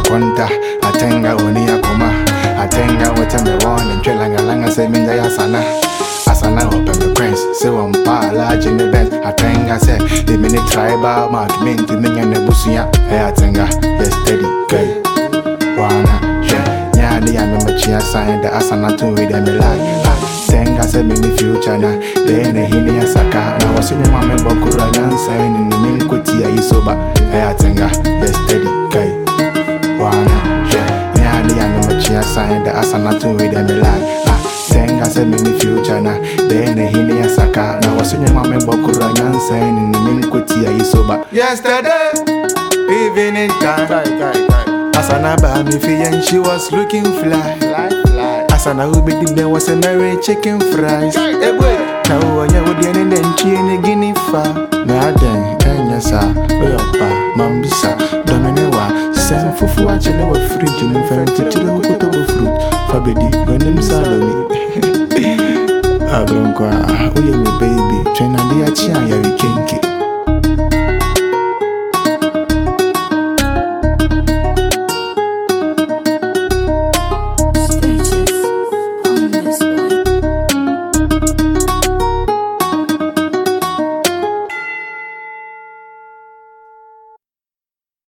makonta atenga oni akoma atenga wetembe wone ntwelanga langa se minja ya Asana open the prince, say one pa large in the bed. Atenga say the mini tribal mark mint to me and the busia. Hey atenga, yes steady, good. Wana, yeah, nyadi and the machia sign the asana to with them like. Tenga say me future na, then the hini asaka. Now was in the mama bokura yan sign in the minkuti isoba. Hey atenga, yes steady, good. Wana, yeah, nyadi and the machia sign the asana to with them like. Tenga say me future na then hini asaka na wasunye mame bokura nyansa ni minkuti isoba yesterday evening time asana ba me fi and she was looking fly asana ubi there was a merry chicken fries na uye wodi ene nchi ni guinea fa na den enyasa oyopa mambisa dominewa sen fufu achele wa fridge ni ferenti tilo koto fruit fabedi gonem salami Abronkwa, oh yeah, my baby. Train and the achia, ya we kinky.